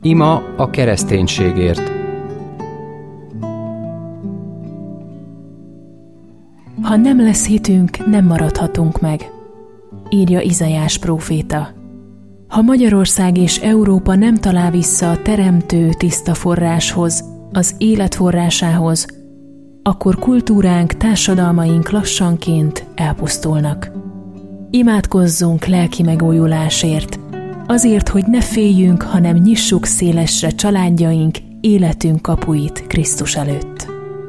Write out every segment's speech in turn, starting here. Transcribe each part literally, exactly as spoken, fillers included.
Ima a kereszténységért. Ha nem lesz hitünk, nem maradhatunk meg, írja Izaiás próféta. Ha Magyarország és Európa nem talál vissza a teremtő tiszta forráshoz, az élet forrásához, akkor kultúránk, társadalmaink lassanként elpusztulnak. Imádkozzunk lelki megújulásért, azért, hogy ne féljünk, hanem nyissuk szélesre családjaink, életünk kapuit Krisztus előtt.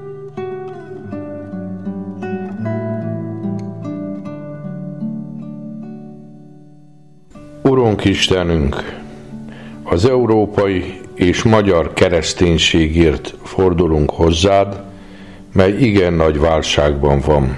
Urunk Istenünk, az európai és magyar kereszténységért fordulunk hozzád, mely igen nagy válságban van.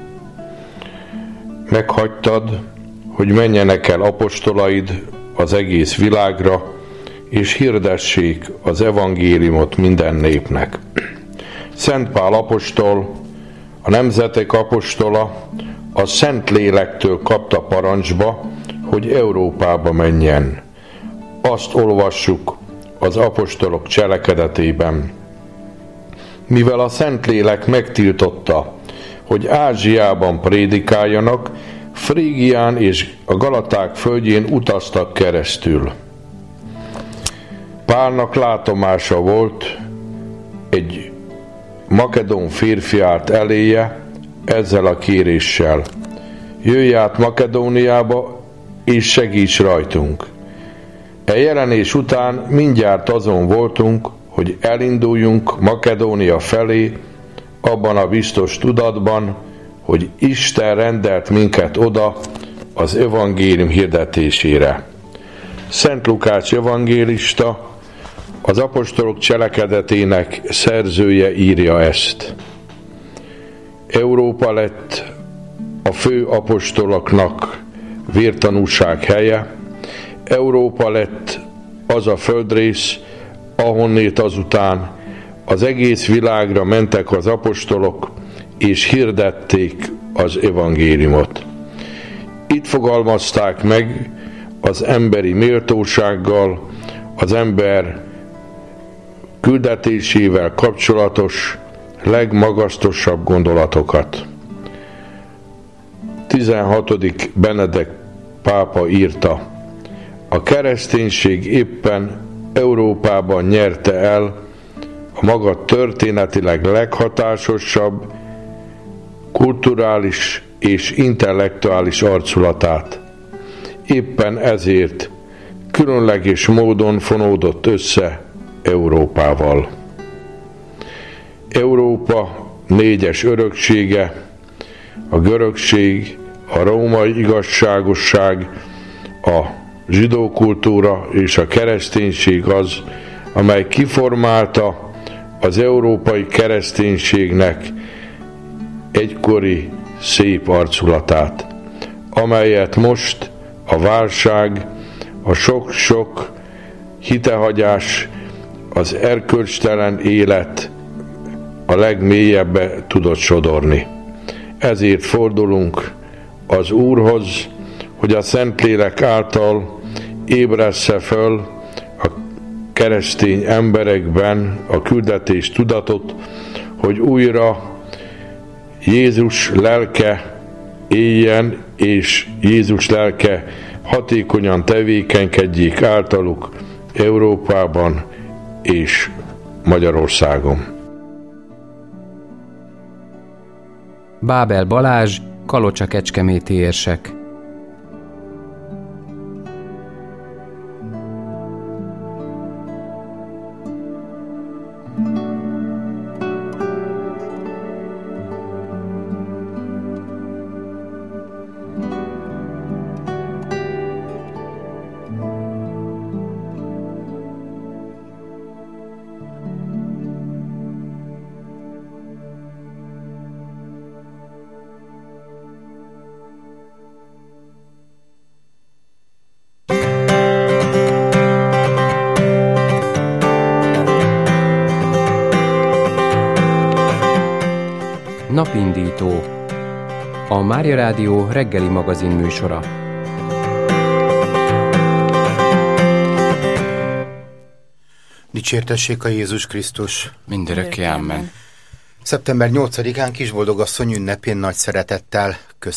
Meghagytad, hogy menjenek el apostolaid az egész világra, és hirdessék az evangéliumot minden népnek. Szent Pál apostol, a nemzetek apostola, a Szent Lélektől kapta parancsba, hogy Európába menjen. Azt olvassuk az apostolok cselekedetében. Mivel a Szentlélek megtiltotta, hogy Ázsiában prédikáljanak, Frígián és a Galaták földjén utaztak keresztül. Pálnak látomása volt, egy makedón férfi állt eléje ezzel a kéréssel: jöjj át Makedóniába, és segíts rajtunk. E jelenés után mindjárt azon voltunk, hogy elinduljunk Makedónia felé, abban a biztos tudatban, hogy Isten rendelt minket oda az evangélium hirdetésére. Szent Lukács evangélista, az apostolok cselekedetének szerzője írja ezt. Európa lett a fő apostoloknak vértanúság helye, Európa lett az a földrész, ahonnét azután az egész világra mentek az apostolok, és hirdették az evangéliumot. Itt fogalmazták meg az emberi méltósággal, az ember küldetésével kapcsolatos legmagasztosabb gondolatokat. tizenhatodik Benedek pápa írta: a kereszténység éppen Európában nyerte el a maga történetileg leghatásosabb, kulturális és intellektuális arculatát. Éppen ezért különleges módon fonódott össze Európával. Európa négyes öröksége, a görögség, a római igazságosság, a zsidó kultúra és a kereszténység az, amely kiformálta az európai kereszténységnek egykori szép arculatát, amelyet most a válság, a sok-sok hitehagyás, az erkölcstelen élet a legmélyebbe tudott sodorni. Ezért fordulunk az Úrhoz, hogy a Szentlélek által ébressze föl a keresztény emberekben a küldetés tudatot, hogy újra Jézus lelke éljen, és Jézus lelke hatékonyan tevékenykedjék általuk Európában és Magyarországon. Bábel Balázs, Kalocsa-Kecskeméti érsek. Napindító, a Mária Rádió reggeli magazin műsora. Dicsértessék a Jézus Krisztus. Mindörökké, amen. Szeptember nyolcadikán Kisboldogasszony ünnepén nagy szeretettel köszönjük